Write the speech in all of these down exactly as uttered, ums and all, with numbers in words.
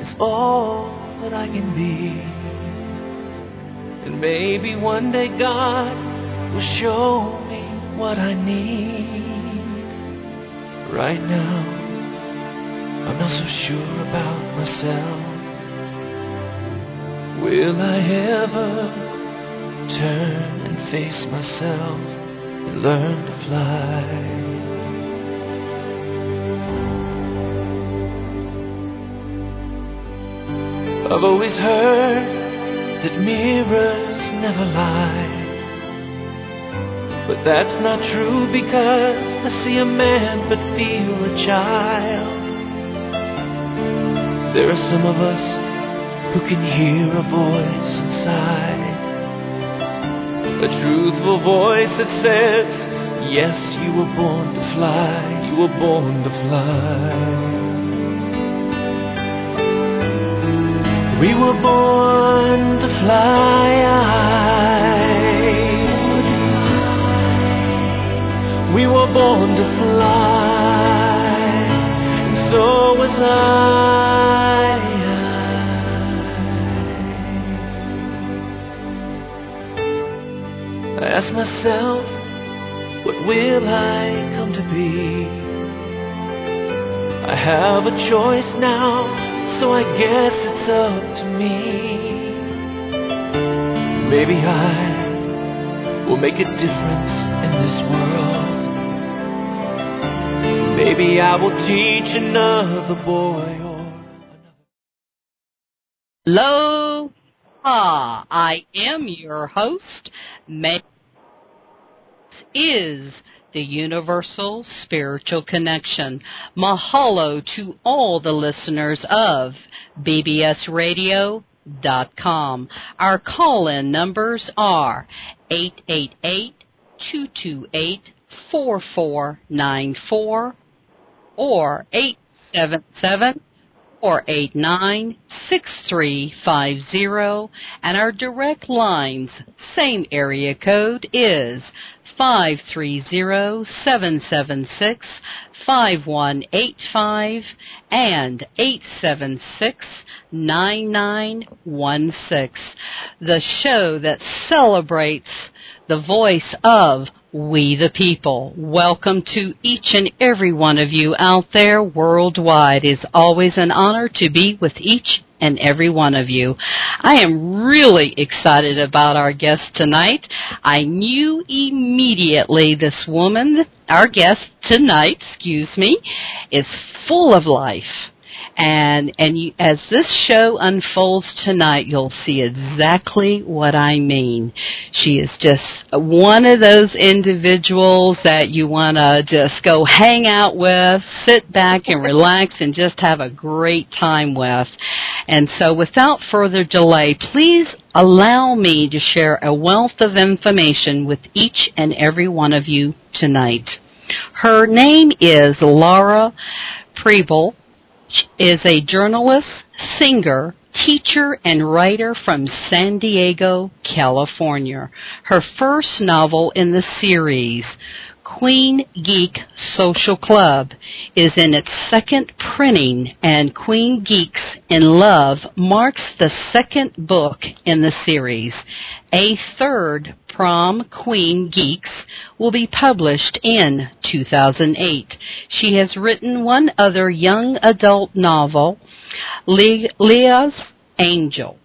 is all that I can be. And maybe one day God will show me what I need. Right now, I'm not so sure about myself. Will I ever turn and face myself and learn to fly? I've always heard that mirrors never lie, but that's not true because I see a man but feel a child. There are some of us who can hear a voice inside, a truthful voice that says, yes, you were born to fly, you were born to fly. We were born to fly. We were born to fly, and so was I. I ask myself, what will I come to be? I have a choice now, so I guess it's up to me. Maybe I will make a difference in this world. Maybe I will teach another boy or another. Aloha! I am your host. May is the Universal Spiritual Connection. Mahalo to all the listeners of B B S radio dot com. Our call-in numbers are eight eight eight, two two eight, four four nine four or eight seven seven, four eight nine, six three five zero, and our direct lines, same area code, is five three zero, seven seven six, five one eight five and eight seven six, nine nine one six. The show that celebrates the voice of we the people. Welcome to each and every one of you out there worldwide. It's always an honor to be with each and every one of you. I am really excited about our guest tonight. I knew immediately this woman, our guest tonight, excuse me, is full of life. And and you, as this show unfolds tonight, you'll see exactly what I mean. She is just one of those individuals that you want to just go hang out with, sit back and relax and just have a great time with. And so without further delay, please allow me to share a wealth of information with each and every one of you tonight. Her name is Laura Preble. Is a journalist, singer, teacher, and writer from San Diego, California. Her first novel in the series, Queen Geek Social Club, is in its second printing, and Queen Geeks in Love marks the second book in the series. A third, Prom Queen Geeks, will be published in two thousand eight. She has written one other young adult novel, Le- Leah's Angel.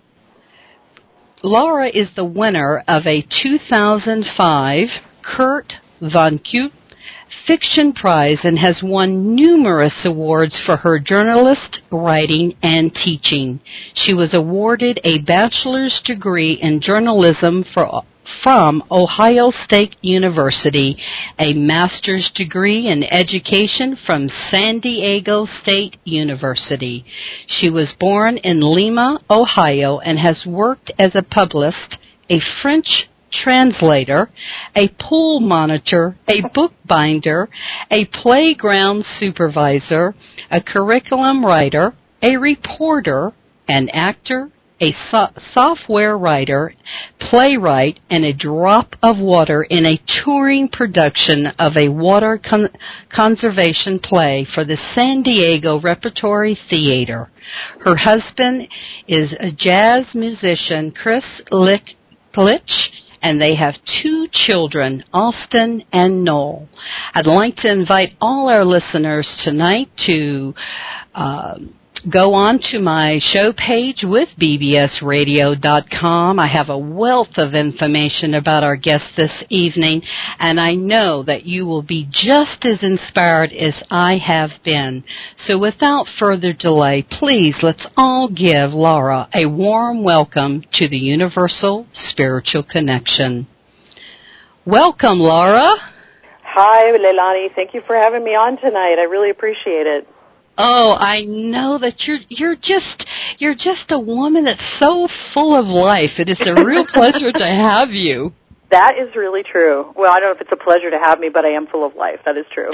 Laura is the winner of a two thousand five Kurt Vonnegut Fiction Prize and has won numerous awards for her journalist, writing, and teaching. She was awarded a bachelor's degree in journalism for, from Ohio State University, a master's degree in education from San Diego State University. She was born in Lima, Ohio, and has worked as a publicist, a French translator, a pool monitor, a bookbinder, a playground supervisor, a curriculum writer, a reporter, an actor, a so- software writer, playwright, and a drop of water in a touring production of a water con- conservation play for the San Diego Repertory Theater. Her husband is a jazz musician, Chris Lichtlich, and they have two children, Austin and Noel. I'd like to invite all our listeners tonight to uh, go on to my show page with B B S radio dot com. I have a wealth of information about our guest this evening, and I know that you will be just as inspired as I have been. So without further delay, please let's all give Laura a warm welcome to the Universal Spiritual Connection. Welcome, Laura. Hi, Leilani. Thank you for having me on tonight. I really appreciate it. Oh, I know that you're you're just you're just a woman that's so full of life. It is a real pleasure to have you. That is really true. Well, I don't know if it's a pleasure to have me, but I am full of life. That is true.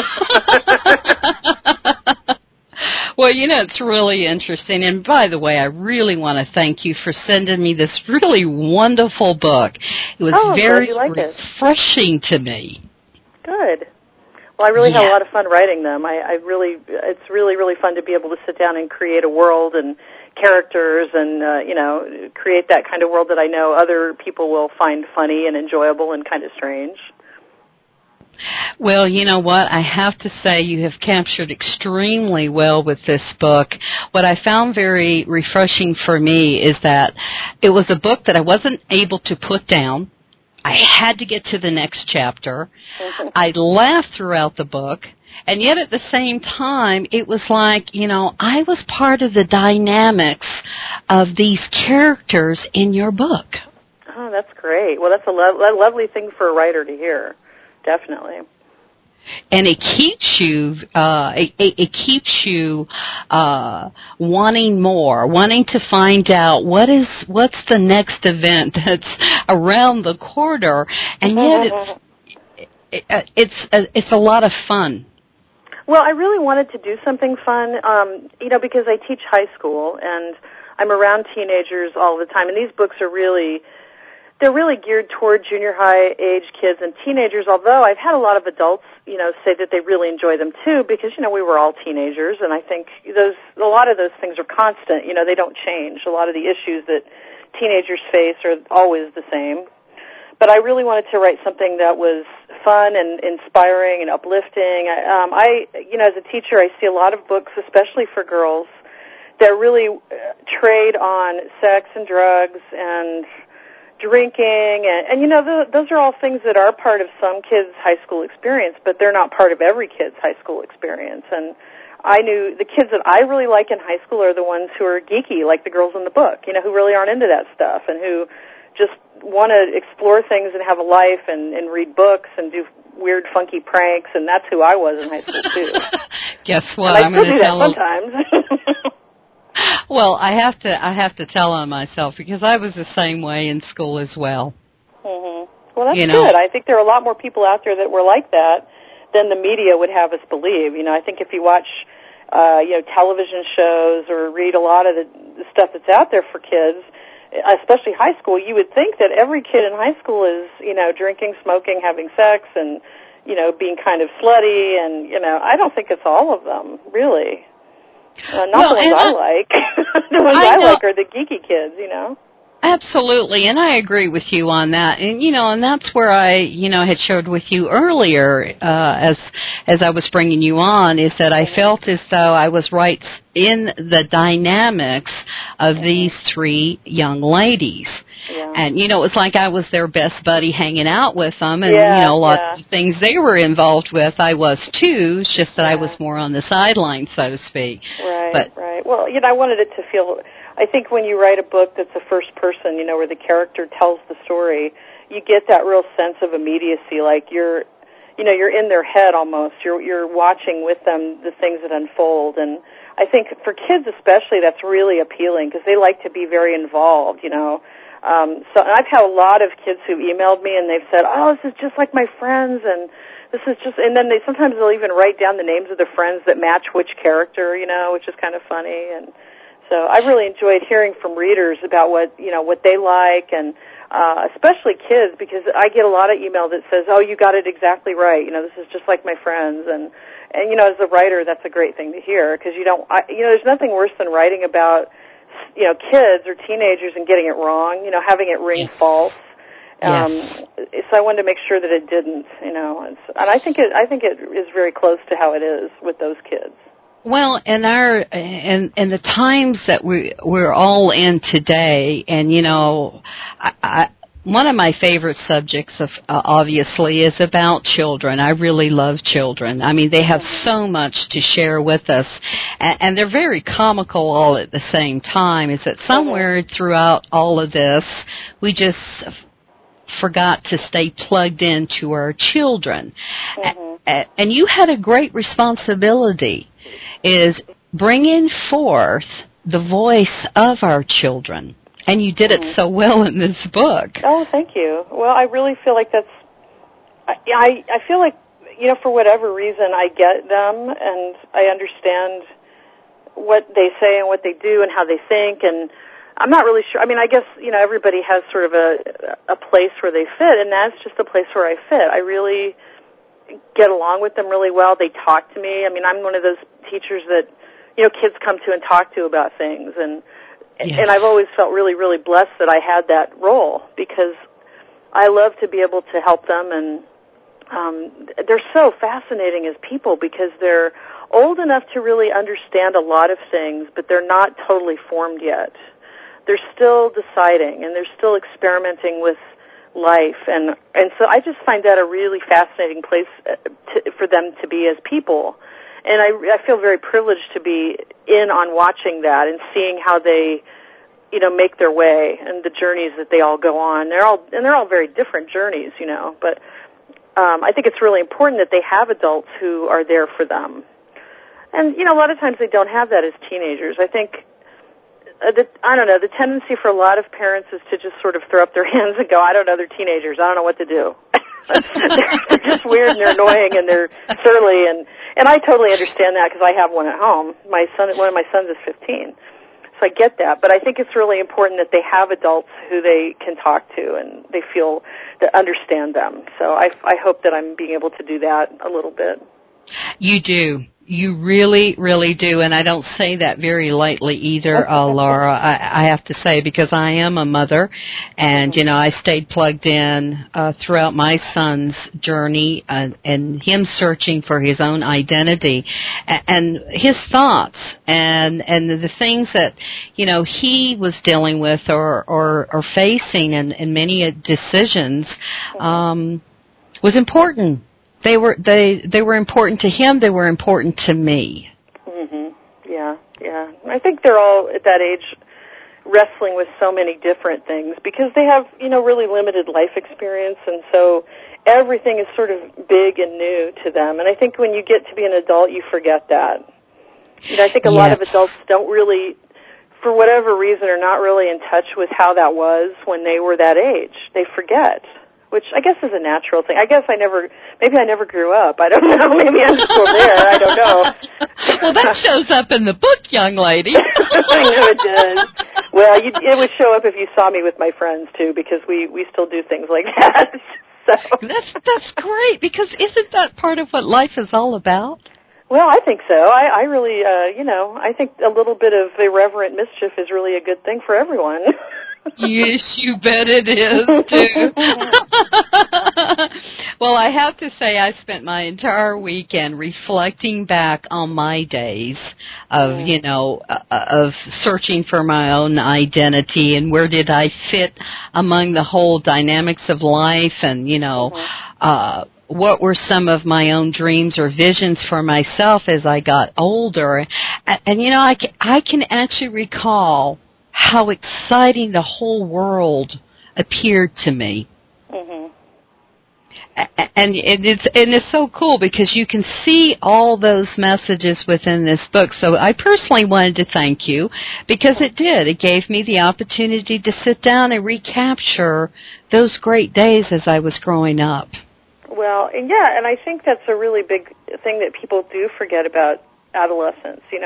Well, you know, it's really interesting. And by the way, I really want to thank you for sending me this really wonderful book. It was oh, very like refreshing it. to me. Good. Well, I really yeah. had a lot of fun writing them. I, I really, it's really, really fun to be able to sit down and create a world and characters and, uh, you know, create that kind of world that I know other people will find funny and enjoyable and kind of strange. Well, you know what? I have to say you have captured extremely well with this book. What I found very refreshing for me is that it was a book that I wasn't able to put down. I had to get to the next chapter. I laughed throughout the book, and yet at the same time, it was like, you know, I was part of the dynamics of these characters in your book. Oh, that's great. Well, that's a, lo- a lovely thing for a writer to hear, definitely. And it keeps you, uh, it, it keeps you uh, wanting more, wanting to find out what is what's the next event that's around the corner, and yet it's it, it's it's a lot of fun. Well, I really wanted to do something fun, um, you know, because I teach high school and I'm around teenagers all the time, and these books are really. They're really geared toward junior high age kids and teenagers, although I've had a lot of adults, you know, say that they really enjoy them too because, you know, we were all teenagers, and I think those a lot of those things are constant. You know, they don't change. A lot of the issues that teenagers face are always the same. But I really wanted to write something that was fun and inspiring and uplifting. Um, I, you know, as a teacher, I see a lot of books, especially for girls, that really trade on sex and drugs and drinking, and, and you know, the, those are all things that are part of some kids' high school experience, but they're not part of every kid's high school experience. And I knew the kids that I really like in high school are the ones who are geeky, like the girls in the book, you know, who really aren't into that stuff and who just want to explore things and have a life and, and read books and do weird, funky pranks, and that's who I was in high school, too. Guess what? And I I'm still going do to that tell sometimes. Well, I have to I have to tell on myself because I was the same way in school as well. Mm-hmm. Well, that's you know, good. I think there are a lot more people out there that were like that than the media would have us believe. You know, I think if you watch, uh, you know, television shows or read a lot of the, the stuff that's out there for kids, especially high school, you would think that every kid in high school is, you know, drinking, smoking, having sex, and, you know, being kind of slutty. And, you know, I don't think it's all of them, really. Uh, not well, the ones I, I like. The ones I, I like are the geeky kids, you know. Absolutely, and I agree with you on that. And you know, and that's where I, you know, had shared with you earlier, uh, as as I was bringing you on, is that I felt as though I was right in the dynamics of these three young ladies. Yeah. And, you know, it was like I was their best buddy hanging out with them. And, yeah, you know, a lot yeah. of the things they were involved with, I was too. It's just that yeah. I was more on the sideline, so to speak. Right, but, right. Well, you know, I wanted it to feel, I think when you write a book that's a first person, you know, where the character tells the story, you get that real sense of immediacy, like you're, you know, you're in their head almost. You're, you're watching with them the things that unfold. And I think for kids especially, that's really appealing because they like to be very involved, you know. Um, so I've had a lot of kids who emailed me and they've said, "Oh, this is just like my friends," and this is just, and then they sometimes they'll even write down the names of their friends that match which character, you know, which is kind of funny. And So I've really enjoyed hearing from readers about what, you know, what they like, and uh, especially kids, because I get a lot of email that says, oh, you got it exactly right. You know, this is just like my friends. And, and you know, as a writer, that's a great thing to hear, because you don't, I, you know, there's nothing worse than writing about, you know, kids or teenagers and getting it wrong, you know, having it ring yes. false. Um, yes. So I wanted to make sure that it didn't, you know, and, and I think it, I think it is very close to how it is with those kids. Well, and our and and the times that we we're all in today, and you know, I, I, one of my favorite subjects, of uh, obviously, is about children. I really love children. I mean, they have so much to share with us, and, and they're very comical all at the same time. Is that somewhere throughout all of this, we just forgot to stay plugged into our children, mm-hmm. a, and you had a great responsibility. Is bringing forth the voice of our children. And you did it mm-hmm. so well in this book. Oh, thank you. Well, I really feel like that's, I, I, I feel like, you know, for whatever reason, I get them, and I understand what they say and what they do and how they think, and I'm not really sure. I mean, I guess, you know, everybody has sort of a, a place where they fit, and that's just the place where I fit. I really get along with them really well. They talk to me. I mean, I'm one of those teachers that, you know, kids come to and talk to about things, and yes. and I've always felt really, really blessed that I had that role, because I love to be able to help them, and um, they're so fascinating as people, because they're old enough to really understand a lot of things, but they're not totally formed yet. They're still deciding, and they're still experimenting with life, and and so I just find that a really fascinating place to, for them to be as people, and I, I feel very privileged to be in on watching that and seeing how they, you know, make their way and the journeys that they all go on. They're all and they're all very different journeys, you know. But um, I think it's really important that they have adults who are there for them, and you know, a lot of times they don't have that as teenagers. I think. Uh, the, I don't know, the tendency for a lot of parents is to just sort of throw up their hands and go, I don't know, they're teenagers, I don't know what to do. They're just weird and they're annoying and they're surly, and, and I totally understand that because I have one at home. My son, one of my sons is fifteen, so I get that, but I think it's really important that they have adults who they can talk to and they feel that understand them. So I, I hope that I'm being able to do that a little bit. You do. You really, really do, and I don't say that very lightly either, uh, Laura, I, I have to say, because I am a mother, and, you know, I stayed plugged in uh, throughout my son's journey uh, and him searching for his own identity and his thoughts and, and the things that, you know, he was dealing with or, or, or facing in, in many decisions um, was important. They were they they were important to him. They were important to me. Mhm. Yeah, yeah. I think they're all at that age wrestling with so many different things because they have, you know, really limited life experience, and so everything is sort of big and new to them. And I think when you get to be an adult, you forget that. You know, I think a yes. lot of adults don't really, for whatever reason, are not really in touch with how that was when they were that age. They forget. Which I guess is a natural thing. I guess I never, maybe I never grew up. I don't know. Maybe I'm still there. I don't know. Well, that shows up in the book, young lady. I know it does. Well, you, it would show up if you saw me with my friends, too, because we, we still do things like that. So. That's, that's great, because isn't that part of what life is all about? Well, I think so. I, I really, uh, you know, I think a little bit of irreverent mischief is really a good thing for everyone. Yes, you bet it is, too. Well, I have to say I spent my entire weekend reflecting back on my days of, you know, uh, of searching for my own identity and where did I fit among the whole dynamics of life and, you know, uh, what were some of my own dreams or visions for myself as I got older. And, and you know, I can, I can actually recall how exciting the whole world appeared to me. Mm-hmm. And it's and it's so cool because you can see all those messages within this book. So I personally wanted to thank you because it did. It gave me the opportunity to sit down and recapture those great days as I was growing up. Well, and yeah, and I think that's a really big thing that people do forget about adolescence. You know,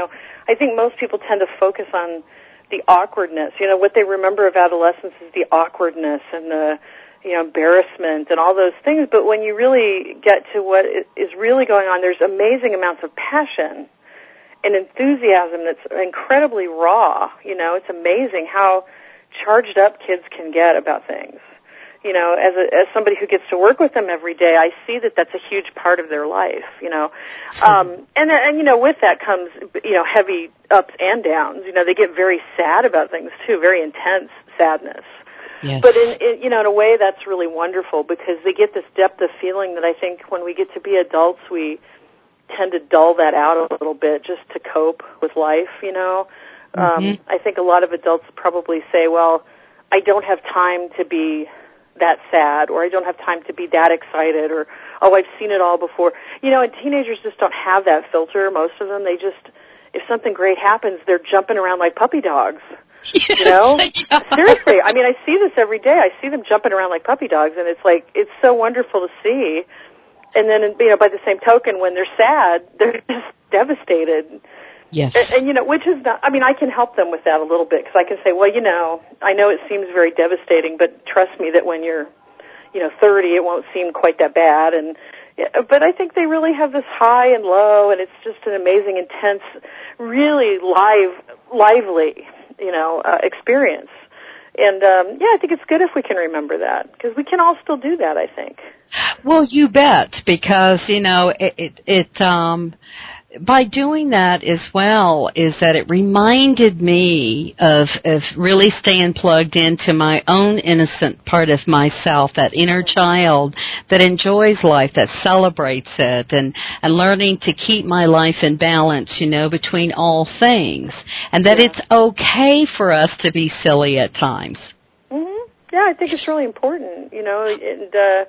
I think most people tend to focus on the awkwardness. You know, what they remember of adolescence is the awkwardness and the, you know, embarrassment and all those things. But when you really get to what is really going on, there's amazing amounts of passion and enthusiasm that's incredibly raw. You know, it's amazing how charged up kids can get about things. You know, as a, as somebody who gets to work with them every day, I see that that's a huge part of their life, you know. Um, and, and, you know, with that comes, you know, heavy ups and downs. You know, they get very sad about things, too, very intense sadness. Yes. But, in, in, you know, in a way that's really wonderful because they get this depth of feeling that I think when we get to be adults, we tend to dull that out a little bit just to cope with life, you know. Mm-hmm. Um, I think a lot of adults probably say, well, I don't have time to be that sad, or I don't have time to be that excited, or, oh, I've seen it all before. You know, and teenagers just don't have that filter, most of them. They just, if something great happens, they're jumping around like puppy dogs. Yes, you know? yeah. Seriously. I mean, I see this every day. I see them jumping around like puppy dogs, and it's like, it's so wonderful to see. And then, you know, by the same token, when they're sad, they're just devastated. Yes. And, and, you know, which is not, I mean, I can help them with that a little bit because I can say, well, you know, I know it seems very devastating, but trust me that when you're, you know, thirty, it won't seem quite that bad. And, but I think they really have this high and low, and it's just an amazing, intense, really live, lively, you know, uh, experience. And, um, yeah, I think it's good if we can remember that because we can all still do that, I think. Well, you bet, because, you know, it, it, it um, by doing that as well is that it reminded me of, of really staying plugged into my own innocent part of myself, that inner child that enjoys life, that celebrates it, and, and learning to keep my life in balance, you know, between all things, and that yeah. it's okay for us to be silly at times. Mm-hmm. Yeah, I think it's really important, you know, and uh,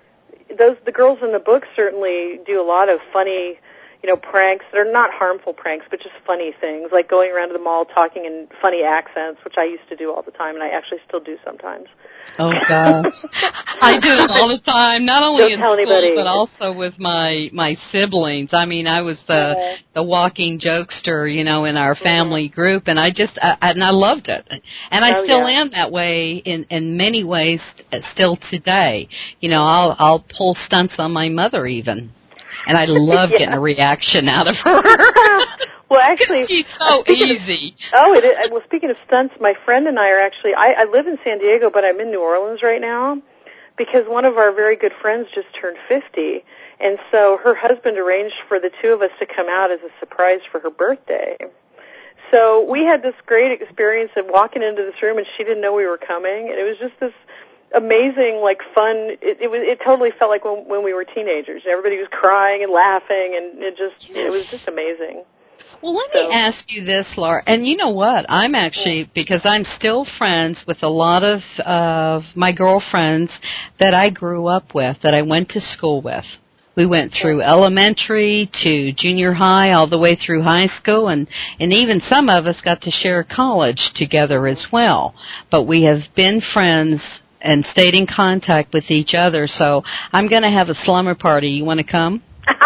those the girls in the book certainly do a lot of funny, you know, pranks. They're not harmful pranks, but just funny things, like going around to the mall talking in funny accents, which I used to do all the time, and I actually still do sometimes. Oh, gosh. I do it all the time, not only Don't in tell school, anybody. but also with my, my siblings. I mean, I was the, uh, the walking jokester, you know, in our family mm-hmm. group, and I just, I, and I loved it. And I oh, still yeah. am that way in, in many ways still today. You know, I'll, I'll pull stunts on my mother even. And I love yeah. getting a reaction out of her. Well, actually, she's so easy. Of, oh, it is. Well, speaking of stunts, my friend and I are actually. I, I live in San Diego, but I'm in New Orleans right now because one of our very good friends just turned fifty, and so her husband arranged for the two of us to come out as a surprise for her birthday. So we had this great experience of walking into this room, and she didn't know we were coming, and it was just this amazing, like, fun. It, it was. It totally felt like when, when we were teenagers. Everybody was crying and laughing, and it just. It was just amazing. Well, let so. me ask you this, Laura. And you know what? I'm actually, because I'm still friends with a lot of uh, my girlfriends that I grew up with, that I went to school with. We went through elementary to junior high, all the way through high school, and, and even some of us got to share college together as well. But we have been friends and stayed in contact with each other. So I'm going to have a slumber party. You want to come?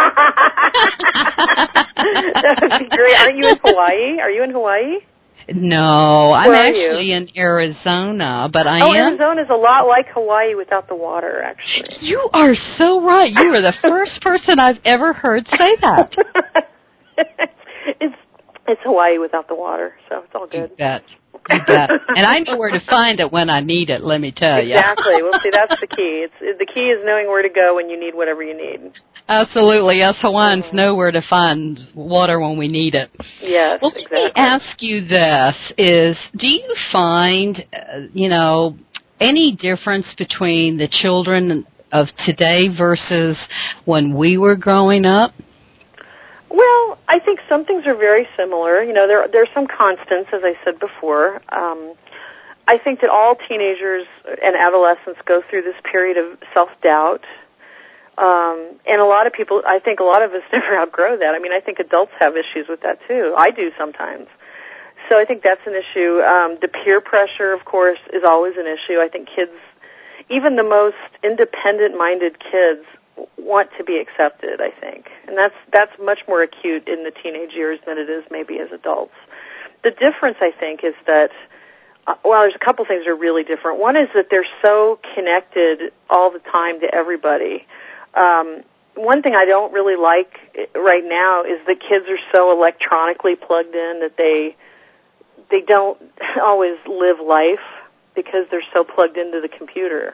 That would be great. Aren't you in Hawaii? Are you in Hawaii? No, I'm Where are actually you? in Arizona, but I oh, am... Oh, Arizona is a lot like Hawaii without the water, actually. You are so right. You are the first person I've ever heard say that. it's it's Hawaii without the water, so it's all good. You bet. You bet. And I know where to find it when I need it, let me tell you. Exactly. Well, see, that's the key. It's the key is knowing where to go when you need whatever you need. Absolutely. Us Hawaiians mm-hmm. know where to find water when we need it. Yes, well, exactly. Let me ask you this, is do you find, uh, you know, any difference between the children of today versus when we were growing up? Well, I think some things are very similar. You know, there there are some constants, as I said before. Um, I think that all teenagers and adolescents go through this period of self-doubt. Um, and a lot of people, I think a lot of us never outgrow that. I mean, I think adults have issues with that, too. I do sometimes. So I think that's an issue. Um, the peer pressure, of course, is always an issue. I think kids, even the most independent-minded kids, want to be accepted, I think. And that's that's much more acute in the teenage years than it is maybe as adults. The difference, I think, is that, uh, well, there's a couple things that are really different. One is that they're so connected all the time to everybody. Um, one thing I don't really like right now is that kids are so electronically plugged in that they they don't always live life because they're so plugged into the computer.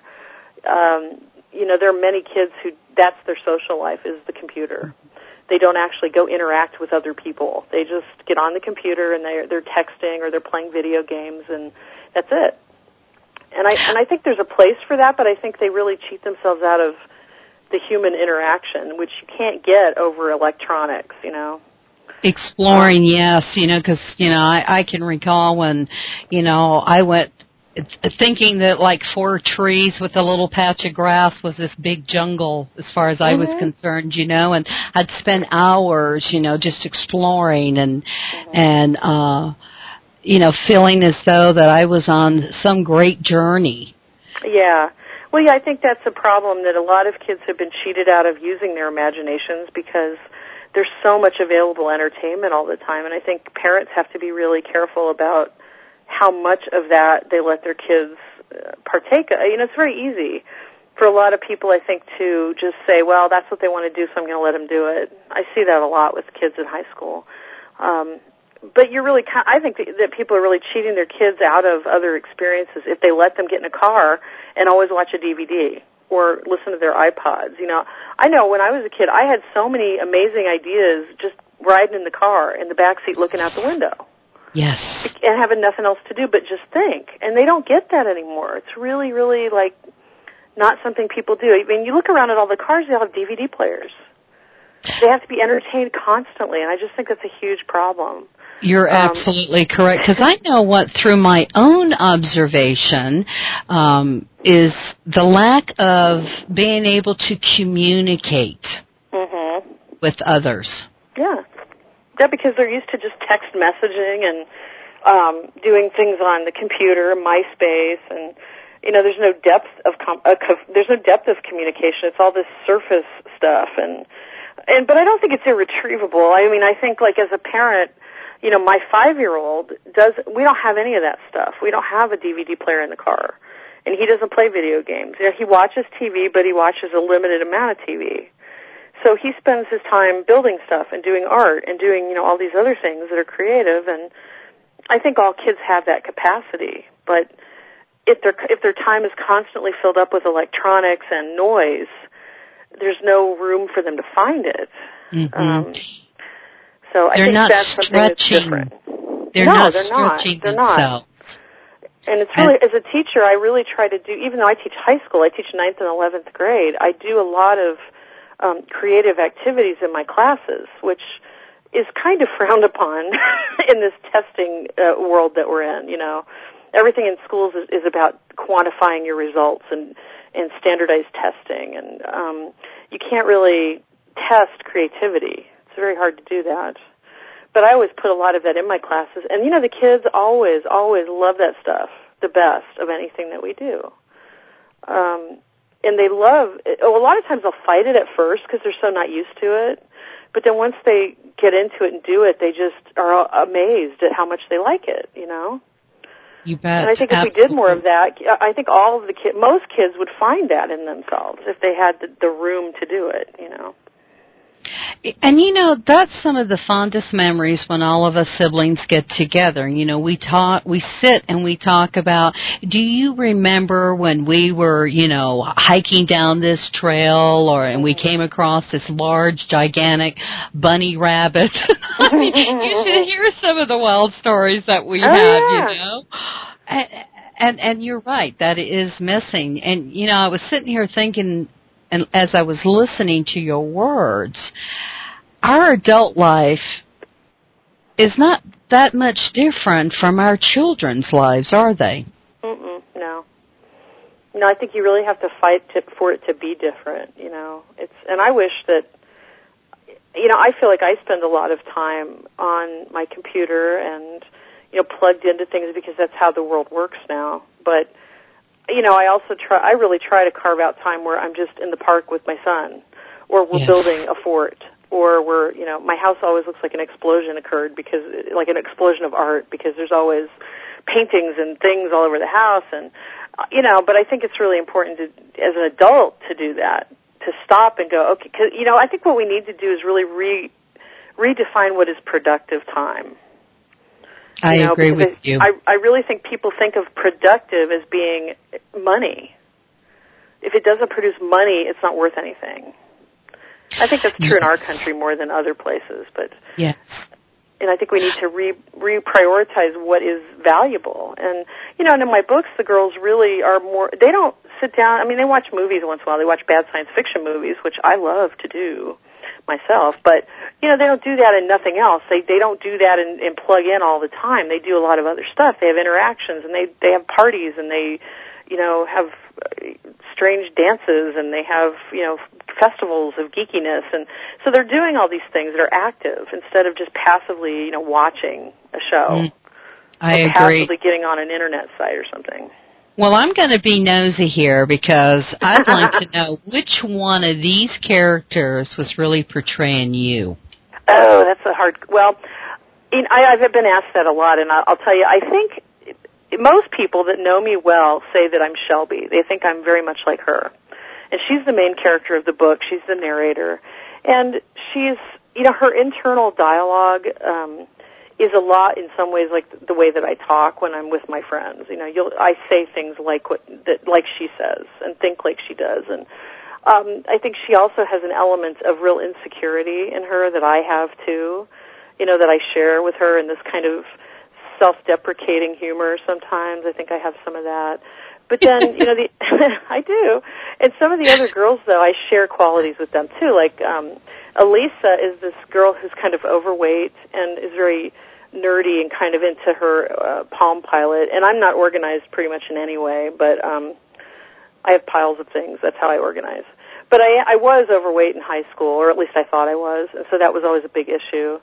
Um, you know, there are many kids who that's their social life is the computer. They don't actually go interact with other people. They just get on the computer and they're, they're texting or they're playing video games, and that's it. And I and I think there's a place for that, but I think they really cheat themselves out of the human interaction, which you can't get over electronics, you know. Exploring, um, yes, you know, because, you know, I, I can recall when, you know, I went thinking that like four trees with a little patch of grass was this big jungle as far as I mm-hmm. was concerned, you know, and I'd spend hours, you know, just exploring and, mm-hmm. and, uh, you know, feeling as though that I was on some great journey. Yeah. Well, yeah, I think that's a problem that a lot of kids have been cheated out of using their imaginations because there's so much available entertainment all the time, and I think parents have to be really careful about how much of that they let their kids partake of. You know, it's very easy for a lot of people, I think, to just say, well, that's what they want to do, so I'm going to let them do it. I see that a lot with kids in high school. Um, but you're really, I think that people are really cheating their kids out of other experiences if they let them get in a car and always watch a D V D or listen to their iPods. You know, I know when I was a kid, I had so many amazing ideas just riding in the car in the backseat looking out the window. Yes. And having nothing else to do but just think. And they don't get that anymore. It's really, really, like, not something people do. I mean, you look around at all the cars, they all have D V D players. They have to be entertained constantly, and I just think that's a huge problem. You're um, absolutely correct, because I know what, through my own observation, um, is the lack of being able to communicate mm-hmm. with others. Yeah. Yeah, because they're used to just text messaging and um, doing things on the computer, MySpace, and you know, there's no depth of com- uh, co- there's no depth of communication. It's all this surface stuff, and and but I don't think it's irretrievable. I mean, I think like as a parent, you know, my five-year-old does. We don't have any of that stuff. We don't have a D V D player in the car, and he doesn't play video games. You know, he watches T V, but he watches a limited amount of T V. So he spends his time building stuff and doing art and doing, you know, all these other things that are creative, and I think all kids have that capacity. But if their if their time is constantly filled up with electronics and noise, there's no room for them to find it. Mm-hmm. Um, so I they're think not that's something that's different. They're no, not they're stretching not. They're not. themselves. And it's really, as a teacher, I really try to do, even though I teach high school, I teach ninth and eleventh grade, I do a lot of um, creative activities in my classes, which is kind of frowned upon in this testing uh, world that we're in, you know. Everything in schools is, is about quantifying your results and, and standardized testing, and um, you can't really test creativity. It's very hard to do that. But I always put a lot of that in my classes. And, you know, the kids always, always love that stuff, the best of anything that we do. Um, and they love it. Oh, a lot of times they'll fight it at first because they're so not used to it. But then once they get into it and do it, they just are amazed at how much they like it, you know? You bet. And I think if Absolutely. we did more of that, I think all of the kids, most kids would find that in themselves if they had the, the room to do it, you know? And, you know, that's some of the fondest memories when all of us siblings get together. You know, we talk, we sit and we talk about, do you remember when we were, you know, hiking down this trail or and we came across this large, gigantic bunny rabbit? I mean, you should hear some of the wild stories that we oh, have, yeah. you know. And, and, and you're right, that is missing. And, you know, I was sitting here thinking, and as I was listening to your words, our adult life is not that much different from our children's lives, are they? Mm-mm, no. No, I think you really have to fight to, for it to be different, you know. It's, and I wish that, you know, I feel like I spend a lot of time on my computer and, you know, plugged into things because that's how the world works now. But you know, I also try, I really try to carve out time where I'm just in the park with my son or we're Yes. building a fort, or we're, you know, my house always looks like an explosion occurred because, like an explosion of art, because there's always paintings and things all over the house, and, uh, you know, but I think it's really important to, as an adult, to do that, to stop and go, okay, 'cause, you know, I think what we need to do is really re, redefine what is productive time. I you know, agree with I, you. I, I really think people think of productive as being money. If it doesn't produce money, it's not worth anything. I think that's true yes. in our country more than other places, but yes. and I think we need to re reprioritize what is valuable. And you know, and in my books, the girls really are more. They don't sit down. I mean, they watch movies once in a while. They watch bad science fiction movies, which I love to do myself. But you know, they don't do that and nothing else. They they don't do that and, and plug in all the time. They do a lot of other stuff. They have interactions, and they they have parties, and they you know have strange dances, and they have you know festivals of geekiness, and so they're doing all these things that are active instead of just passively, you know, watching a show. Mm, I or agree. Passively getting on an internet site or something. Well, I'm going to be nosy here because I'd like to know which one of these characters was really portraying you. Oh, that's a hard. Well, in, I, I've been asked that a lot, and I'll, I'll tell you, I think most people that know me well say that I'm Shelby. They think I'm very much like her. And she's the main character of the book. She's the narrator. And she's, you know, her internal dialogue um, is a lot in some ways like the way that I talk when I'm with my friends. You know, you'll, I say things like what, that, like she says and think like she does. And um, I think she also has an element of real insecurity in her that I have too, you know, that I share with her in this kind of self-deprecating humor sometimes. I think I have some of that. But then, you know, the I do. And some of the other girls, though, I share qualities with them, too. Like, um, Elisa is this girl who's kind of overweight and is very nerdy and kind of into her uh, Palm Pilot. And I'm not organized pretty much in any way, but um, I have piles of things. That's how I organize. But I, I was overweight in high school, or at least I thought I was, and so that was always a big issue.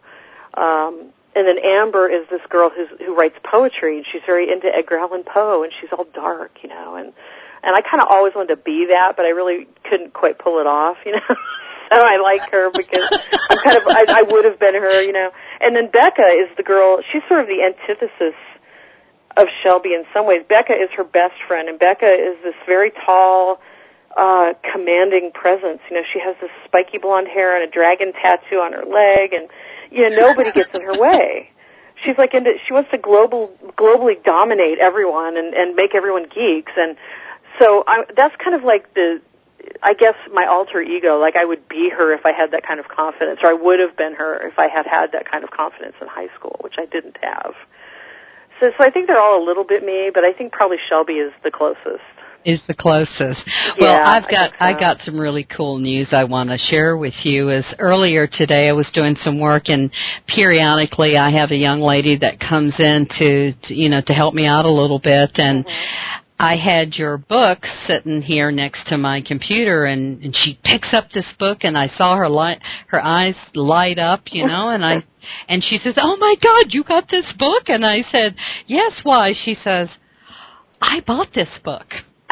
Um And then Amber is this girl who's, who writes poetry, and she's very into Edgar Allan Poe, and she's all dark, you know. And and I kind of always wanted to be that, but I really couldn't quite pull it off, you know. So I like her because I'm kind of I, I would have been her, you know. And then Becca is the girl. She's sort of the antithesis of Shelby in some ways. Becca is her best friend, and Becca is this very tall, uh, commanding presence. You know, she has this spiky blonde hair and a dragon tattoo on her leg, and you know, nobody gets in her way. She's like into, she wants to global, globally dominate everyone and, and make everyone geeks. And so I, that's kind of like the, I guess my alter ego, like I would be her if I had that kind of confidence, or I would have been her if I had had that kind of confidence in high school, which I didn't have. So, so I think they're all a little bit me, but I think probably Shelby is the closest. Is the closest. Yeah, well, I've got I, so. I got some really cool news I want to share with you. As earlier today, I was doing some work, and periodically I have a young lady that comes in to, to you know to help me out a little bit, and mm-hmm. I had your book sitting here next to my computer, and, and she picks up this book, and I saw her light, her eyes light up, you know, and I and she says, "Oh my God, you got this book?" And I said, "Yes, why?" She says, "I bought this book."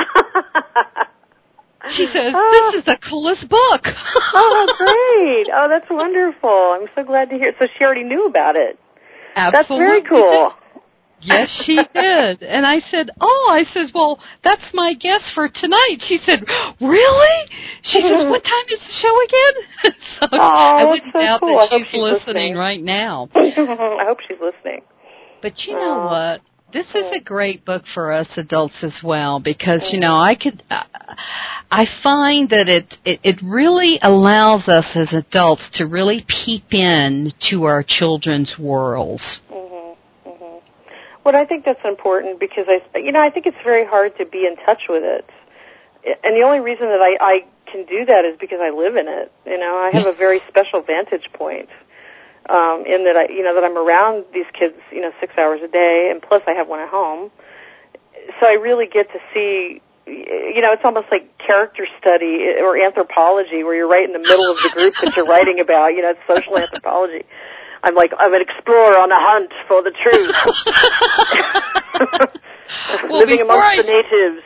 She says, "This is the coolest book." Oh, great. Oh, that's wonderful. I'm so glad to hear. So she already knew about it. Absolutely. That's very cool. Yes, she did. And I said, oh, I says, well, that's my guess for tonight. She said, really? She says, what time is the show again? So oh, I wouldn't so doubt cool. that she's, she's listening, listening right now. I hope she's listening. But you know oh. what? This is a great book for us adults as well, because, you know, I could, uh, I find that it, it, it really allows us as adults to really peep in to our children's worlds. Mm-hmm, mm-hmm. Well, I think that's important because, I, you know, I think it's very hard to be in touch with it. And the only reason that I, I can do that is because I live in it. You know, I have a very special vantage point. Um, in that I, you know, that I'm around these kids, you know, six hours a day, and plus I have one at home. So I really get to see, you know, it's almost like character study or anthropology, where you're right in the middle of the group that you're writing about. You know, it's social anthropology. I'm like, I'm an explorer on a hunt for the truth, well, living amongst I... the natives.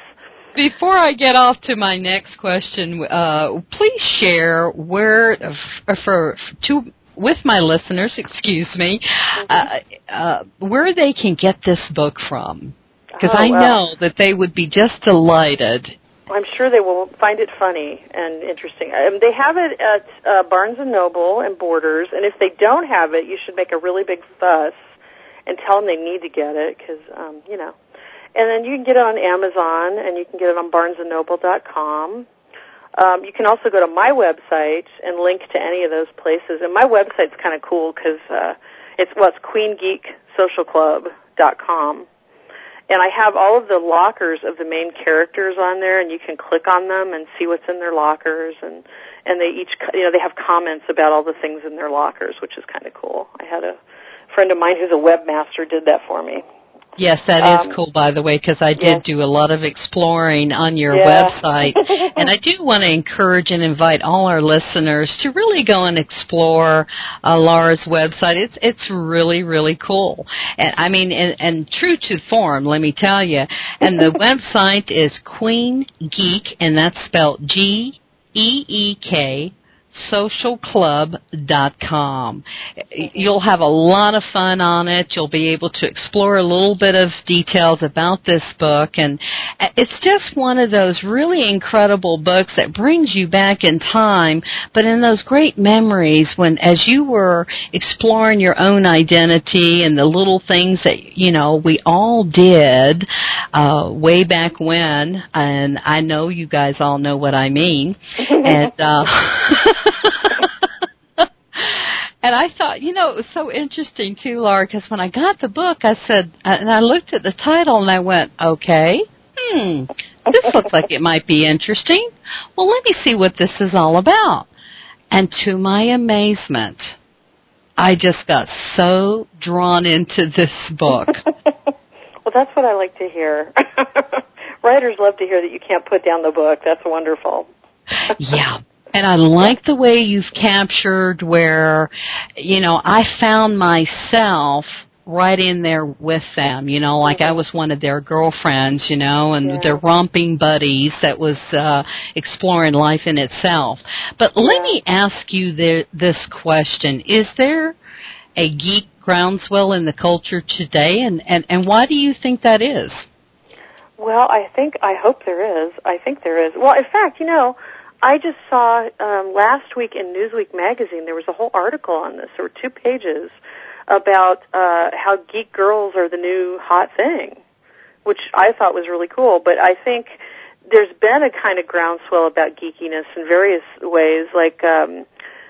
Before I get off to my next question, uh, please share where f- for to with my listeners, excuse me, mm-hmm. uh, uh, where they can get this book from, because oh, I well, know that they would be just delighted. I'm sure they will find it funny and interesting. Um, they have it at uh, Barnes and Noble and Borders, and if they don't have it, you should make a really big fuss and tell them they need to get it, because um, you know. And then you can get it on Amazon, and you can get it on barnes and noble dot com. Um, you can also go to my website and link to any of those places. And my website's kind of cool because uh, it's, well, it's queen geek social club dot com. And I have all of the lockers of the main characters on there, and you can click on them and see what's in their lockers. And, and they each, you know, they have comments about all the things in their lockers, which is kind of cool. I had a friend of mine who's a webmaster did that for me. Yes, that is um, cool, by the way, because I did yes. do a lot of exploring on your yeah. website. And I do want to encourage and invite all our listeners to really go and explore uh, Laura's website. It's it's really, really cool. And I mean, and, and true to form, let me tell you. And the website is Queen Geek, and that's spelled G E E K, social club dot com. You'll have a lot of fun on it. You'll be able to explore a little bit of details about this book, and it's just one of those really incredible books that brings you back in time, but in those great memories when, as you were exploring your own identity and the little things that, you know, we all did uh, way back when, and I know you guys all know what I mean, and uh and I thought, you know, it was so interesting, too, Laura, because when I got the book, I said, and I looked at the title, and I went, okay, hmm, this looks like it might be interesting. Well, let me see what this is all about. And to my amazement, I just got so drawn into this book. Well, that's what I like to hear. Writers love to hear that you can't put down the book. That's wonderful. Yeah. And I like the way you've captured where, you know, I found myself right in there with them, you know, like I was one of their girlfriends, you know, and yeah. their romping buddies that was uh, exploring life in itself. But yeah. let me ask you the, this question. Is there a geek groundswell in the culture today, and, and, and why do you think that is? Well, I think, I hope there is. I think there is. Well, in fact, you know, I just saw um, last week in Newsweek magazine, there was a whole article on this. There were two pages about uh, how geek girls are the new hot thing, which I thought was really cool. But I think there's been a kind of groundswell about geekiness in various ways. Like, um,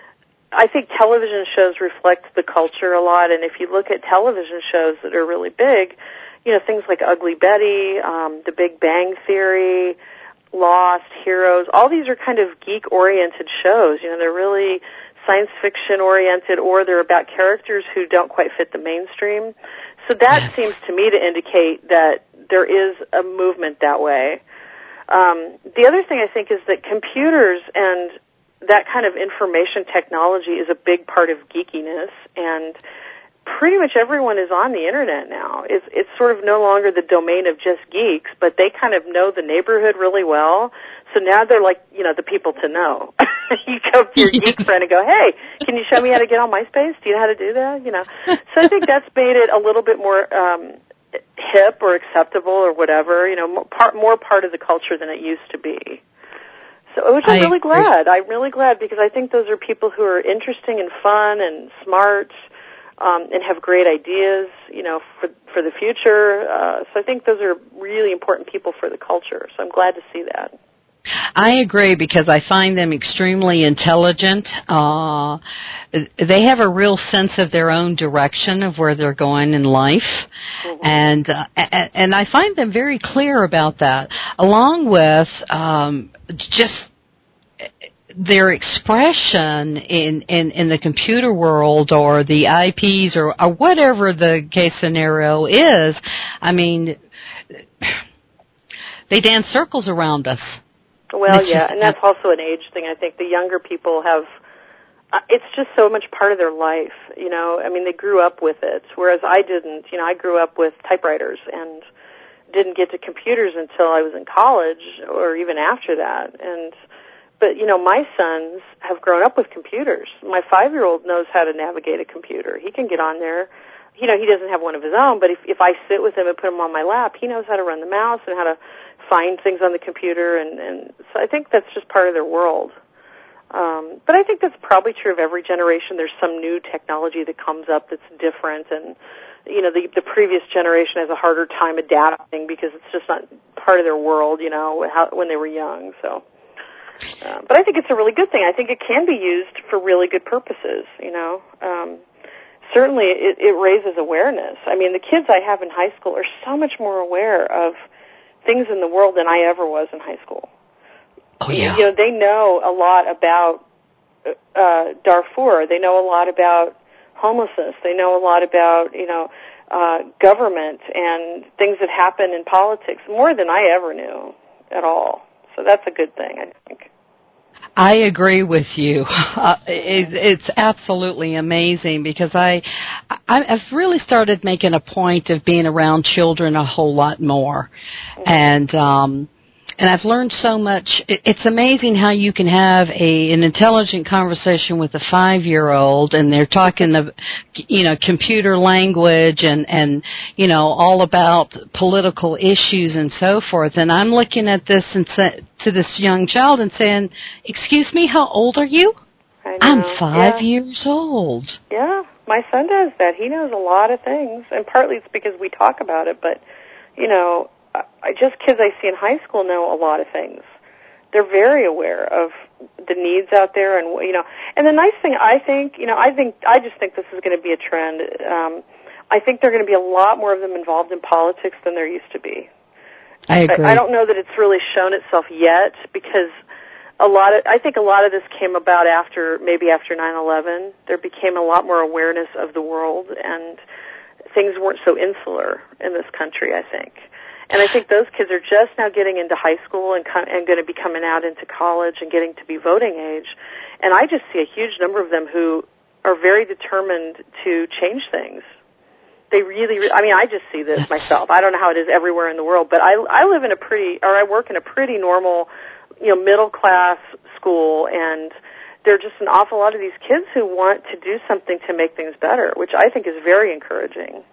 I think television shows reflect the culture a lot. And if you look at television shows that are really big, you know, things like Ugly Betty, um, The Big Bang Theory, Lost, Heroes, all these are kind of geek-oriented shows. You know, they're really science fiction-oriented, or they're about characters who don't quite fit the mainstream. So that seems to me to indicate that there is a movement that way. Um, the other thing I think is that computers and that kind of information technology is a big part of geekiness, and pretty much everyone is on the internet now. It's it's sort of no longer the domain of just geeks, but they kind of know the neighborhood really well. So now they're like, you know, the people to know. You go to your geek friend and go, hey, can you show me how to get on MySpace? Do you know how to do that? You know. So I think that's made it a little bit more um, hip or acceptable or whatever. You know, more part, more part of the culture than it used to be. So, which I'm really glad. I'm really glad because I think those are people who are interesting and fun and smart. Um, and have great ideas, you know, for for the future. Uh, so I think those are really important people for the culture. So I'm glad to see that. I agree because I find them extremely intelligent. Uh, they have a real sense of their own direction of where they're going in life, mm-hmm. and uh, and I find them very clear about that, along with um, just their expression in, in, in the computer world or the I Ps or, or whatever the case scenario is. I mean, they dance circles around us. Well, it's yeah, just, and that's also an age thing. I think the younger people have, uh, it's just so much part of their life, you know. I mean, they grew up with it, whereas I didn't. You know, I grew up with typewriters and didn't get to computers until I was in college or even after that. And but you know, my sons have grown up with computers. My five-year-old knows how to navigate a computer. He can get on there. You know, he doesn't have one of his own, but if if I sit with him and put him on my lap, he knows how to run the mouse and how to find things on the computer, and, and so I think that's just part of their world. Um, but I think that's probably true of every generation. There's some new technology that comes up that's different, and you know, the, the previous generation has a harder time adapting because it's just not part of their world, you know, how, when they were young. So, uh, but I think it's a really good thing. I think it can be used for really good purposes, you know. Um, certainly it, it raises awareness. I mean, the kids I have in high school are so much more aware of things in the world than I ever was in high school. Oh, yeah. You know, they know a lot about uh, Darfur. They know a lot about homelessness. They know a lot about, you know, uh, government and things that happen in politics, more than I ever knew at all. So that's a good thing, I think. I agree with you. Uh, it, it's absolutely amazing because I, I, I've really started making a point of being around children a whole lot more. Mm-hmm. And, um, And I've learned so much. It's amazing how you can have a an intelligent conversation with a five-year-old, and they're talking, the, you know, computer language and and you know all about political issues and so forth. And I'm looking at this and say, to this young child and saying, "Excuse me, how old are you?" I know. I'm five yeah. years old. Yeah, my son does that. He knows a lot of things, and partly it's because we talk about it. But you know. I just kids I see in high school know a lot of things. They're very aware of the needs out there, and you know. And the nice thing, I think, you know, I think I just think this is going to be a trend. Um, I think there are going to be a lot more of them involved in politics than there used to be. I agree. I, I don't know that it's really shown itself yet because a lot of I think a lot of this came about after maybe after nine eleven. There became a lot more awareness of the world, and things weren't so insular in this country, I think. And I think those kids are just now getting into high school and, com- and going to be coming out into college and getting to be voting age. And I just see a huge number of them who are very determined to change things. They really, re- I mean, I just see this myself. I don't know how it is everywhere in the world, but I, I live in a pretty, or I work in a pretty normal, you know, middle-class school, and there are just an awful lot of these kids who want to do something to make things better, which I think is very encouraging.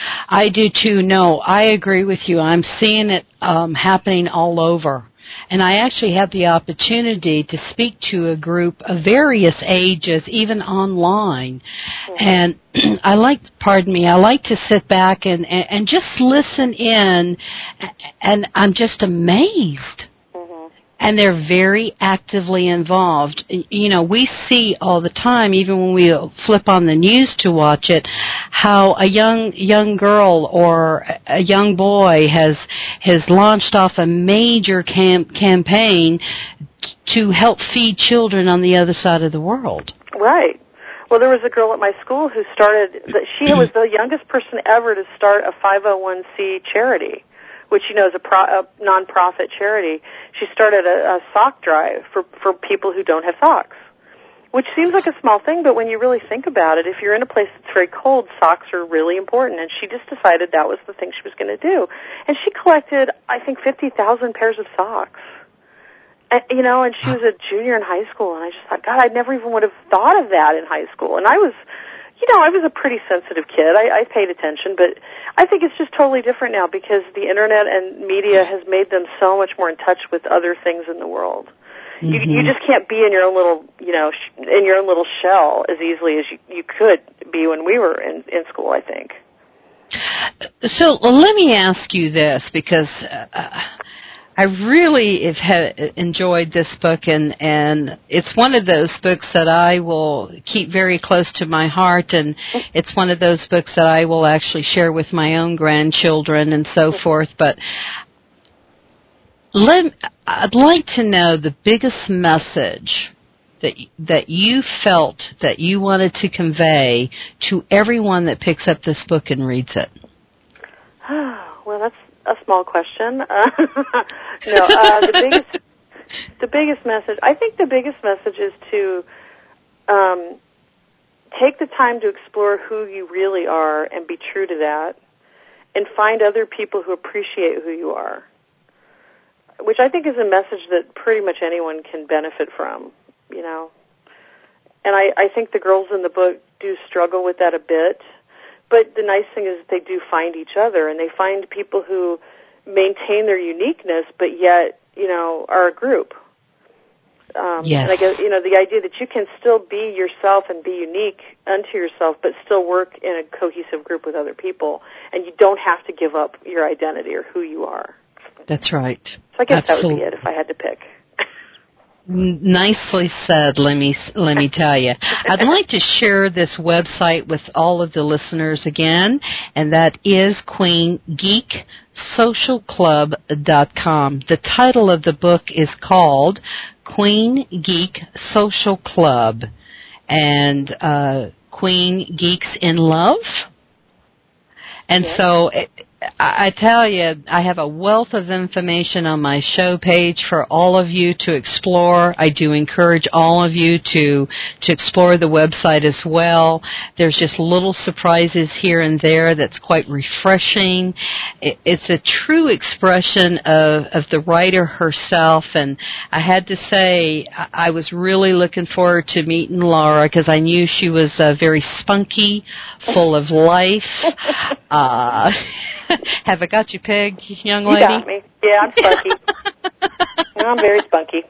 I do too. No, I agree with you. I'm seeing it um, happening all over. And I actually had the opportunity to speak to a group of various ages, even online. Mm-hmm. And I like, pardon me, I like to sit back and, and, and just listen in, and I'm just amazed. And they're very actively involved. You know, we see all the time, even when we flip on the news to watch it, how a young young girl or a young boy has has launched off a major camp, campaign to help feed children on the other side of the world. Right. Well, there was a girl at my school who started, she was the youngest person ever to start a five oh one c charity, which, you know, is a, pro, a non-profit charity. She started a, a sock drive for, for people who don't have socks, which seems like a small thing, but when you really think about it, if you're in a place that's very cold, socks are really important, and she just decided that was the thing she was going to do. And she collected, I think, fifty thousand pairs of socks. And, you know, and she was a junior in high school, and I just thought, God, I never even would have thought of that in high school. And I was... You know, I was a pretty sensitive kid. I, I paid attention, but I think it's just totally different now because the internet and media has made them so much more in touch with other things in the world. Mm-hmm. You, you just can't be in your own little, you know, sh- in your own little shell as easily as you, you could be when we were in, in school, I think. So let me ask you this, because uh, I really have ha- enjoyed this book, and, and it's one of those books that I will keep very close to my heart, and it's one of those books that I will actually share with my own grandchildren and so forth. But let, I'd like to know the biggest message that that you felt that you wanted to convey to everyone that picks up this book and reads it. Well, that's a small question. Uh, no, uh, the biggest, the biggest message, I think the biggest message is to um, take the time to explore who you really are and be true to that, and find other people who appreciate who you are, which I think is a message that pretty much anyone can benefit from, you know. And I, I think the girls in the book do struggle with that a bit, but the nice thing is that they do find each other, and they find people who maintain their uniqueness, but yet, you know, are a group. Um, yes. And I guess, you know, the idea that you can still be yourself and be unique unto yourself, but still work in a cohesive group with other people, and you don't have to give up your identity or who you are. That's right. So I guess Absolutely. that would be it if I had to pick. Nicely said, let me let me tell you. I'd like to share this website with all of the listeners again, and that is queen geek social club dot com. The title of the book is called Queen Geek Social Club, and uh, Queen Geeks in Love. And yes. so it, I tell you, I have a wealth of information on my show page for all of you to explore. I do encourage all of you to to explore the website as well. There's just little surprises here and there that's quite refreshing. It's a true expression of, of the writer herself, and I had to say I was really looking forward to meeting Laura because I knew she was uh, very spunky, full of life. Uh, have I got you pegged, young lady? You got me. Yeah, I'm spunky. I'm very spunky.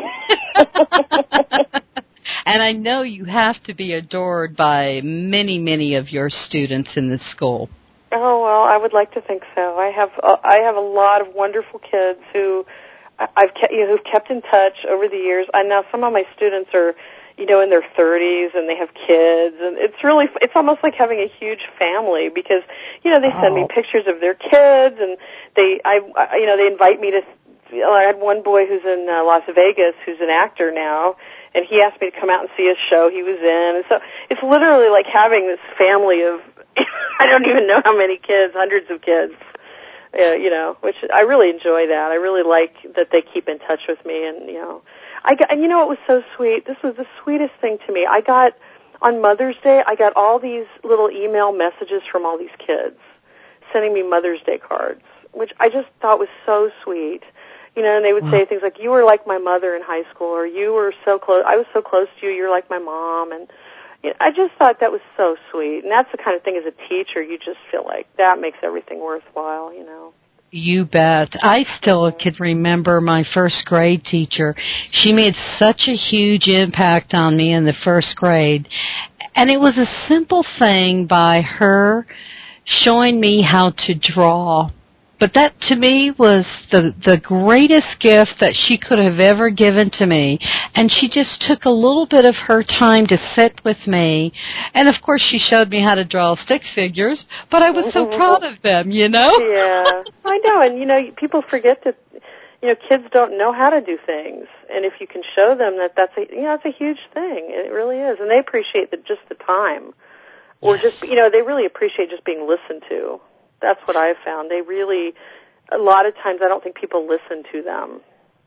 And I know you have to be adored by many, many of your students in this school. Oh, well, I would like to think so. I have uh, I have a lot of wonderful kids who I've kept, you know, who've kept in touch over the years. And now some of my students are, you know, in their thirties, and they have kids, and it's really, it's almost like having a huge family because, you know, they send oh. me pictures of their kids, and they, I, I you know, they invite me to, you know, I had one boy who's in uh, Las Vegas who's an actor now, and he asked me to come out and see a show he was in, and so it's literally like having this family of, I don't even know how many kids, hundreds of kids, uh, you know, which I really enjoy that. I really like that they keep in touch with me, and, you know, I got, and you know, it was so sweet. This was the sweetest thing to me. I got, on Mother's Day, I got all these little email messages from all these kids sending me Mother's Day cards, which I just thought was so sweet. You know, and they would wow. say things like, you were like my mother in high school, or you were so close, I was so close to you, you're like my mom, and you know, I just thought that was so sweet. And that's the kind of thing as a teacher, you just feel like that makes everything worthwhile, you know. You bet. I still can remember my first grade teacher. She made such a huge impact on me in the first grade. And it was a simple thing by her showing me how to draw. But that, to me, was the the greatest gift that she could have ever given to me. And she just took a little bit of her time to sit with me. And, of course, she showed me how to draw stick figures, but I was so proud of them, you know? Yeah, I know. And, you know, people forget that, you know, kids don't know how to do things. And if you can show them that that's a, you know, it's a huge thing. It really is. And they appreciate the, just the time. Or just, you know, they really appreciate just being listened to. That's what I've found. They really, a lot of times I don't think people listen to them.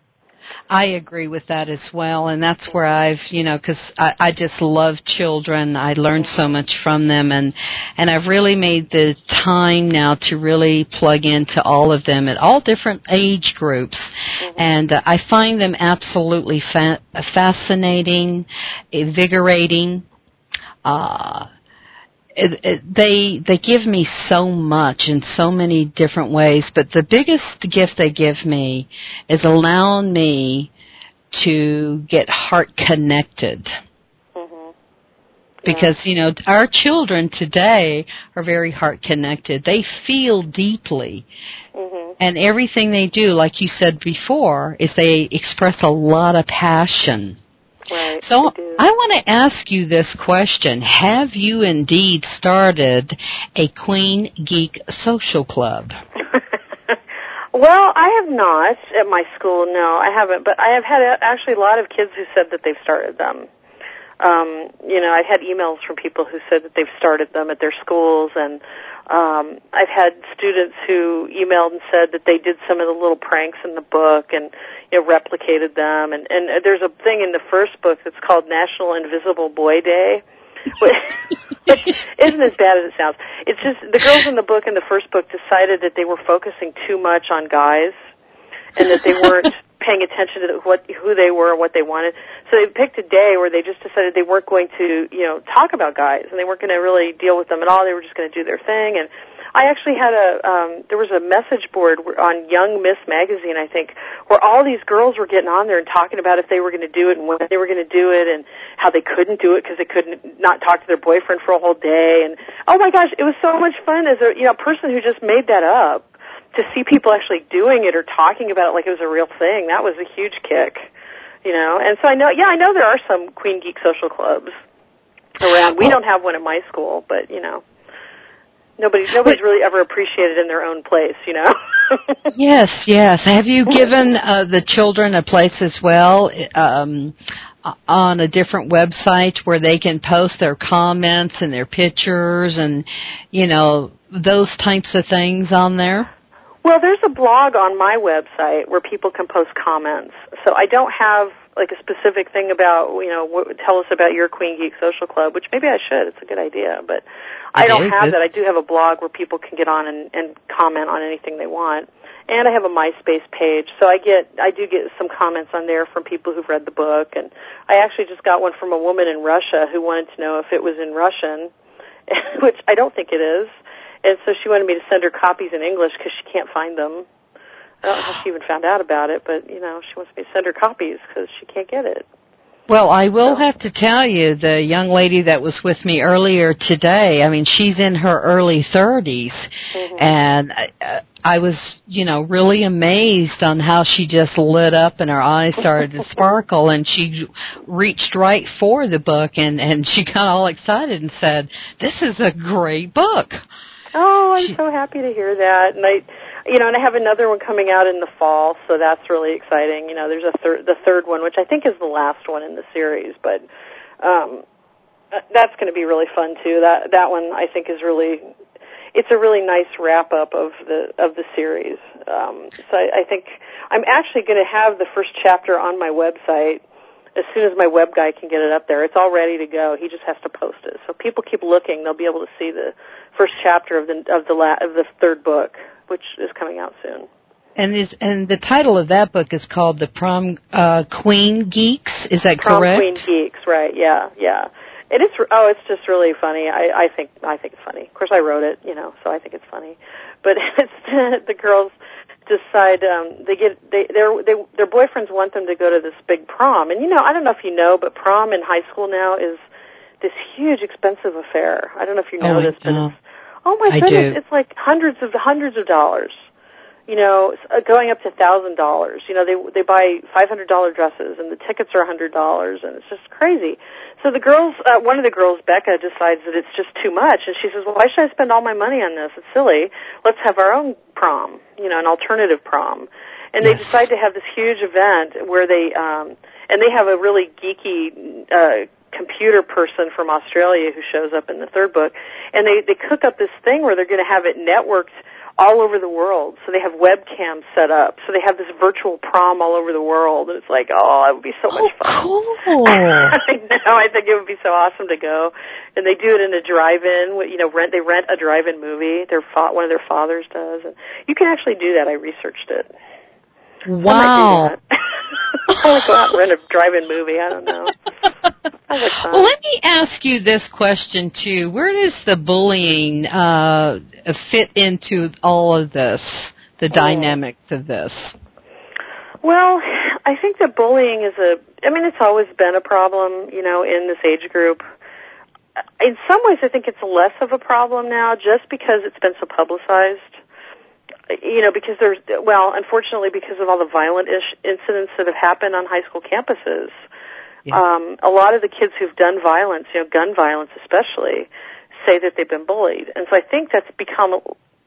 I agree with that as well, and that's where I've, you know, because I, I just love children. I learned so much from them, and, and I've really made the time now to really plug into all of them at all different age groups, mm-hmm. and uh, I find them absolutely fa- fascinating, invigorating, uh It, it, they they give me so much in so many different ways, but the biggest gift they give me is allowing me to get heart connected. Mm-hmm. Yeah. Because, you know, our children today are very heart connected. They feel deeply. Mm-hmm. And everything they do, like you said before, is they express a lot of passion. Right, so I want to ask you this question. Have you indeed started a Queen Geek Social Club? Well, I have not at my school, no, I haven't. But I have had actually a lot of kids who said that they've started them. Um, you know, I've had emails from people who said that they've started them at their schools, and um, I've had students who emailed and said that they did some of the little pranks in the book and, you know, replicated them. And, and there's a thing in the first book that's called National Invisible Boy Day, which, which isn't as bad as it sounds. It's just the girls in the book, in the first book, decided that they were focusing too much on guys and that they weren't paying attention to what who they were and what they wanted. So they picked a day where they just decided they weren't going to, you know, talk about guys, and they weren't going to really deal with them at all. They were just going to do their thing. And I actually had a, um, there was a message board on Young Miss magazine, I think, where all these girls were getting on there and talking about if they were going to do it and when they were going to do it and how they couldn't do it because they couldn't not talk to their boyfriend for a whole day. And oh my gosh, it was so much fun as a, you know, person who just made that up. To see people actually doing it or talking about it like it was a real thing, that was a huge kick, you know. And so I know, yeah, I know there are some Queen Geek social clubs around. We don't have one at my school, but, you know, nobody, nobody's really ever appreciated in their own place, you know. Yes, yes. Have you given uh, the children a place as well um, on a different website where they can post their comments and their pictures and, you know, those types of things on there? Well, there's a blog on my website where people can post comments. So I don't have like a specific thing about, you know, what, tell us about your Queen Geek Social Club, which maybe I should. It's a good idea. But I don't have that. I do have a blog where people can get on and, and comment on anything they want. And I have a MySpace page. So I get, I do get some comments on there from people who've read the book. And I actually just got one from a woman in Russia who wanted to know if it was in Russian, which I don't think it is. And so she wanted me to send her copies in English because she can't find them. I don't know how she even found out about it, but, you know, she wants me to send her copies because she can't get it. Well, I will so. have to tell you, the young lady that was with me earlier today, I mean, she's in her early thirties, mm-hmm. and I, I was, you know, really amazed on how she just lit up and her eyes started to sparkle, and she reached right for the book, and, and she got all excited and said, "This is a great book." Oh, I'm she, so happy to hear that. And I, you know, and I have another one coming out in the fall, so that's really exciting. You know, there's a third, the third one, which I think is the last one in the series, but um, that's going to be really fun too. That that one I think is really, it's a really nice wrap up of the of the series. Um, so I, I think I'm actually going to have the first chapter on my website as soon as my web guy can get it up there. It's all ready to go. He just has to post it. So people keep looking; they'll be able to see the first chapter of the of the la, of the third book, which is coming out soon. And is and the title of that book is called The Prom uh, Queen Geeks. Is that Prom correct? Queen Geeks, right? Yeah, yeah. It is. Oh, it's just really funny. I, I think I think it's funny. Of course, I wrote it, you know, so I think it's funny. But it's the girls decide um, they get they their they, their boyfriends want them to go to this big prom, and you know, I don't know if you know, but prom in high school now is this huge expensive affair. I don't know if you know oh, this, but no. it's oh my I goodness, do. it's like hundreds of hundreds of dollars. You know, going up to a thousand dollars. You know, they they buy five hundred dollar dresses, and the tickets are a hundred dollars, and it's just crazy. So the girls, uh, one of the girls, Becca, decides that it's just too much, and she says, "Well, why should I spend all my money on this? It's silly. Let's have our own prom. You know, an alternative prom." And yes. they decide to have this huge event where they um, and they have a really geeky uh, computer person from Australia who shows up in the third book, and they they cook up this thing where they're going to have it networked all over the world. So they have webcams set up. So they have this virtual prom all over the world. And it's like, oh, it would be so much fun. Oh, cool. I know. I think it would be so awesome to go. And they do it in a drive-in. You know, rent. They rent a drive-in movie. Their fa- one of their fathers does. And you can actually do that. I researched it. Wow. I want to go out and rent a drive-in movie. I don't know. Well, let me ask you this question, too. Where does the bullying uh, fit into all of this, the dynamics of this? Well, I think that bullying is a, I mean, it's always been a problem, you know, in this age group. In some ways, I think it's less of a problem now just because it's been so publicized. You know, because there's, well, unfortunately, because of all the violent ish incidents that have happened on high school campuses. Yeah. Um, a lot of the kids who've done violence, you know, gun violence especially, say that they've been bullied. And so I think that's become,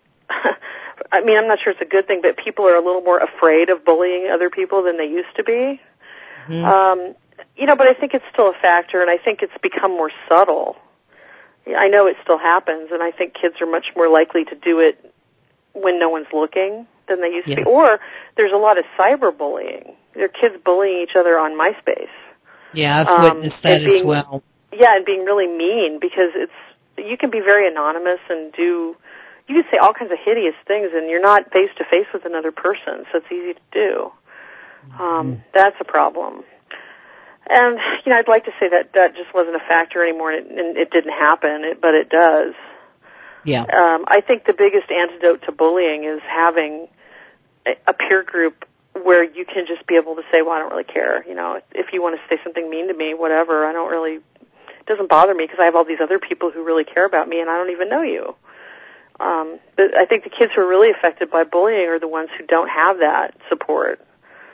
I mean, I'm not sure it's a good thing, but people are a little more afraid of bullying other people than they used to be. Mm-hmm. Um, you know, but I think it's still a factor, and I think it's become more subtle. I know it still happens, and I think kids are much more likely to do it when no one's looking than they used yeah. to be. Or there's a lot of cyberbullying. There are kids bullying each other on MySpace. Yeah, I've um, witnessed that being, as well. yeah, and being really mean, because it's you can be very anonymous and do you can say all kinds of hideous things, and you're not face to face with another person, so it's easy to do. Um, mm-hmm. That's a problem. And you know, I'd like to say that that just wasn't a factor anymore, and it, and it didn't happen, it, but it does. Yeah. Um, I think the biggest antidote to bullying is having a, a peer group where you can just be able to say, well, I don't really care. You know, if you want to say something mean to me, whatever, I don't really, it doesn't bother me because I have all these other people who really care about me and I don't even know you. Um, but I think the kids who are really affected by bullying are the ones who don't have that support.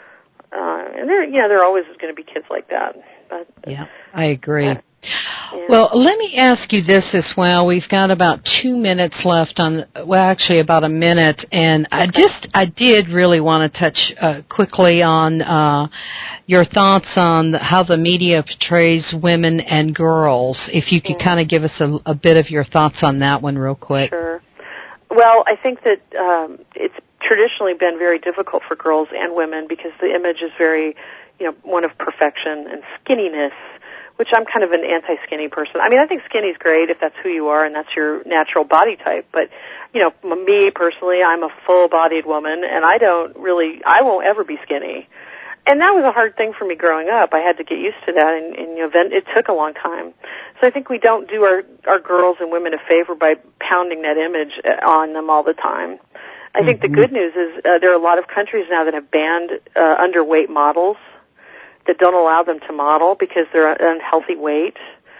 Uh, and there, you know, there are always going to be kids like that. But, yeah, I agree. Uh, Yeah. Well, let me ask you this as well. We've got about two minutes left on, well, actually about a minute, and I just, I did really want to touch uh, quickly on uh, your thoughts on how the media portrays women and girls. If you could mm. kind of give us a, a bit of your thoughts on that one real quick. Sure. Well, I think that um, it's traditionally been very difficult for girls and women because the image is very, you know, one of perfection and skinniness, which I'm kind of an anti-skinny person. I mean, I think skinny's great if that's who you are and that's your natural body type. But, you know, me personally, I'm a full-bodied woman, and I don't really, I won't ever be skinny. And that was a hard thing for me growing up. I had to get used to that, and, and you know, then it took a long time. So I think we don't do our, our girls and women a favor by pounding that image on them all the time. I mm-hmm. think the good news is uh, there are a lot of countries now that have banned uh, underweight models, that don't allow them to model because they're an unhealthy weight.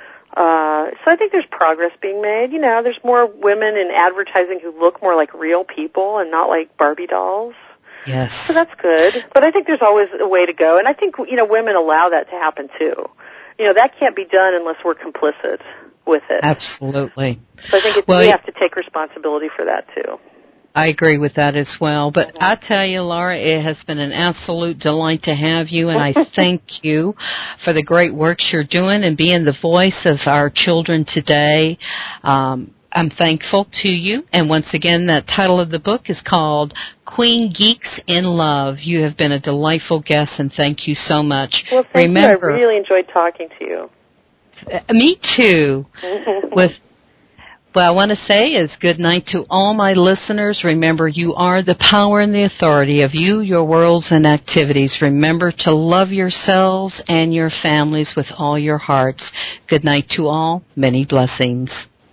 Uh, so I think there's progress being made. You know, there's more women in advertising who look more like real people and not like Barbie dolls. Yes. So that's good. But I think there's always a way to go. And I think, you know, women allow that to happen too. You know, that can't be done unless we're complicit with it. Absolutely. So I think it's, well, we have to take responsibility for that too. I agree with that as well. But I tell you, Laura, it has been an absolute delight to have you, and I thank you for the great work you're doing and being the voice of our children today. Um, I'm thankful to you. And once again, the title of the book is called Queen Geeks in Love. You have been a delightful guest, and thank you so much. Well, thank Remember, you. I really enjoyed talking to you. Uh, me too. With What I want to say is good night to all my listeners. Remember, you are the power and the authority of you, your worlds, and activities. Remember to love yourselves and your families with all your hearts. Good night to all. Many blessings.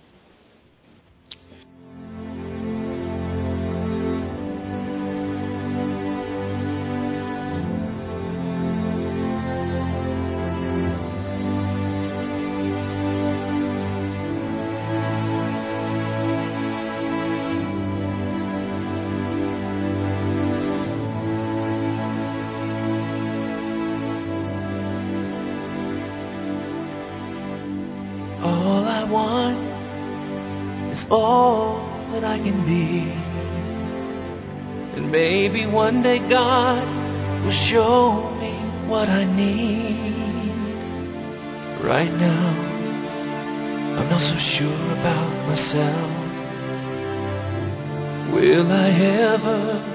all that I can be. And maybe one day God will show me what I need. Right now, I'm not so sure about myself. Will I ever